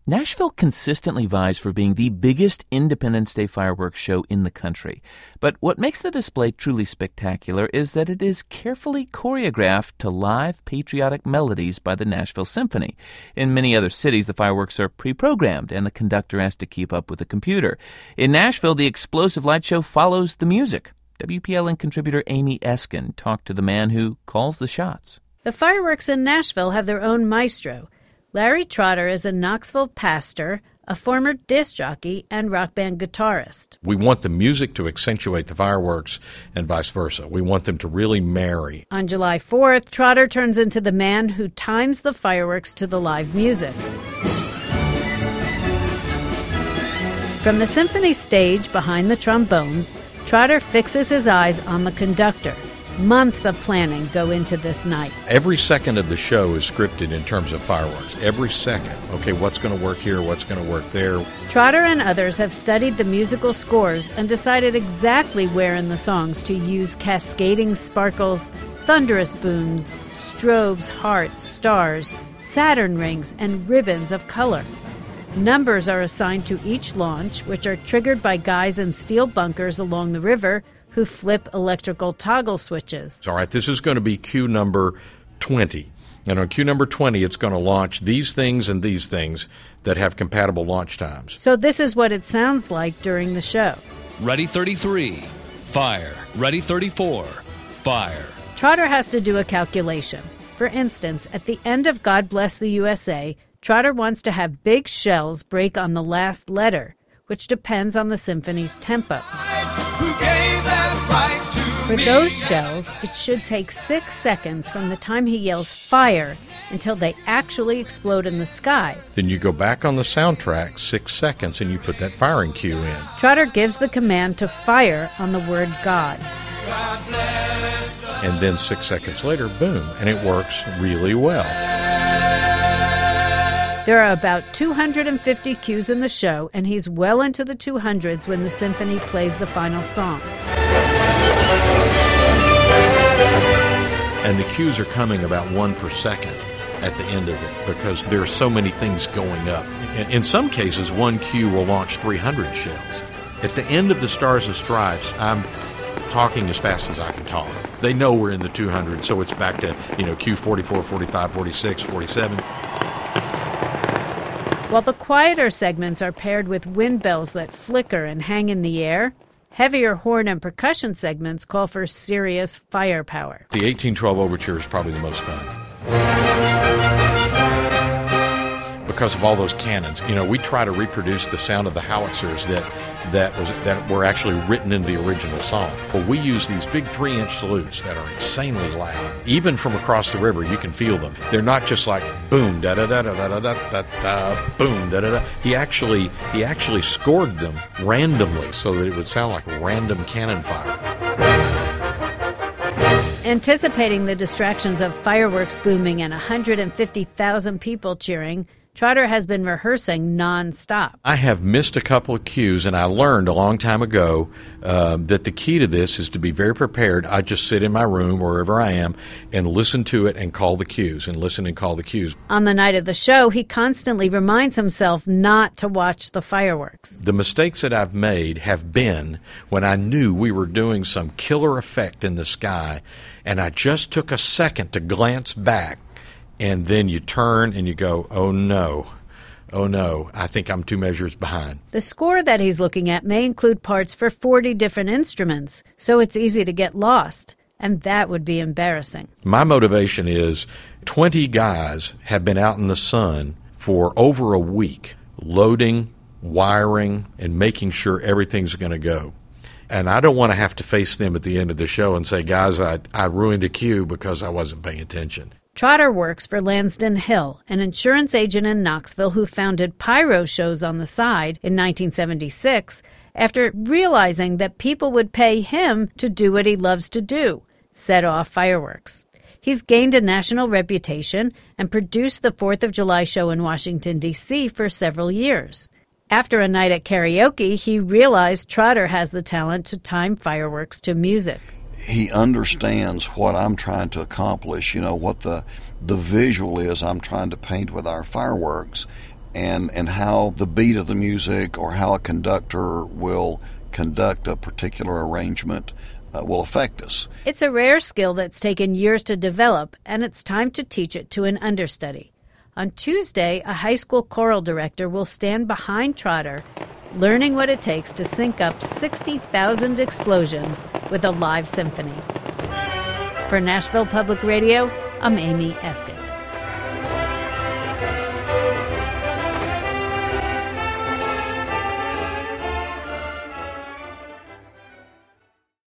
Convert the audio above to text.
Nashville consistently vies for being the biggest Independence Day fireworks show in the country. But what makes the display truly spectacular is that it is carefully choreographed to live patriotic melodies by the Nashville Symphony. In many other cities, the fireworks are pre-programmed and the conductor has to keep up with the computer. In Nashville, the explosive light show follows the music. WPLN contributor Amy Eskin talked to the man who calls the shots. The fireworks in Nashville have their own maestro. Larry Trotter is a Knoxville pastor, a former disc jockey, and rock band guitarist. We want the music to accentuate the fireworks and vice versa. We want them to really marry. On July 4th, Trotter turns into the man who times the fireworks to the live music. From the symphony stage behind the trombones, Trotter fixes his eyes on the conductor. Months of planning go into this night. Every second of the show is scripted in terms of fireworks. Every second. Okay, what's going to work here? What's going to work there? Trotter and others have studied the musical scores and decided exactly where in the songs to use cascading sparkles, thunderous booms, strobes, hearts, stars, Saturn rings, and ribbons of color. Numbers are assigned to each launch, which are triggered by guys in steel bunkers along the river who flip electrical toggle switches. All right, this is going to be cue number 20. And on cue number 20, it's going to launch these things and these things that have compatible launch times. So this is what it sounds like during the show. Ready 33, fire. Ready 34, fire. Trotter has to do a calculation. For instance, at the end of God Bless the USA, Trotter wants to have big shells break on the last letter, which depends on the symphony's tempo. For those shells, it should take 6 seconds from the time he yells fire until they actually explode in the sky. Then you go back on the soundtrack 6 seconds and you put that firing cue in. Trotter gives the command to fire on the word God. And then 6 seconds later, boom, and it works really well. There are about 250 cues in the show, and he's well into the 200s when the symphony plays the final song. And the cues are coming about 1 per second at the end of it because there are so many things going up. In some cases, one cue will launch 300 shells. At the end of the Stars and Stripes, I'm talking as fast as I can talk. They know we're in the 200s, so it's back to, cue 44, 45, 46, 47. While the quieter segments are paired with wind bells that flicker and hang in the air, heavier horn and percussion segments call for serious firepower. The 1812 Overture is probably the most fun. Because of all those cannons. We try to reproduce the sound of the howitzers that were actually written in the original song. But we use these big 3-inch salutes that are insanely loud. Even from across the river, you can feel them. They're not just like boom, da da da da da da da da, boom, da da da. He actually scored them randomly so that it would sound like a random cannon fire. Anticipating the distractions of fireworks booming and 150,000 people cheering, Trotter has been rehearsing nonstop. I have missed a couple of cues, and I learned a long time ago that the key to this is to be very prepared. I just sit in my room, wherever I am, and listen to it and call the cues, and listen and call the cues. On the night of the show, he constantly reminds himself not to watch the fireworks. The mistakes that I've made have been when I knew we were doing some killer effect in the sky, and I just took a second to glance back. And then you turn and you go, oh no, I think I'm 2 measures behind. The score that he's looking at may include parts for 40 different instruments, so it's easy to get lost, and that would be embarrassing. My motivation is 20 guys have been out in the sun for over a week, loading, wiring, and making sure everything's going to go. And I don't want to have to face them at the end of the show and say, guys, I ruined a cue because I wasn't paying attention. Trotter works for Lansden Hill, an insurance agent in Knoxville who founded pyro shows on the side in 1976 after realizing that people would pay him to do what he loves to do, set off fireworks. He's gained a national reputation and produced the 4th of July show in Washington, D.C. for several years. After a night at karaoke, he realized Trotter has the talent to time fireworks to music. He understands what I'm trying to accomplish, what the visual is I'm trying to paint with our fireworks. and how the beat of the music or how a conductor will conduct a particular arrangement will affect us. It's a rare skill that's taken years to develop, and it's time to teach it to an understudy. On Tuesday, a high school choral director will stand behind Trotter, learning what it takes to sync up 60,000 explosions with a live symphony. For Nashville Public Radio, I'm Amy Esket.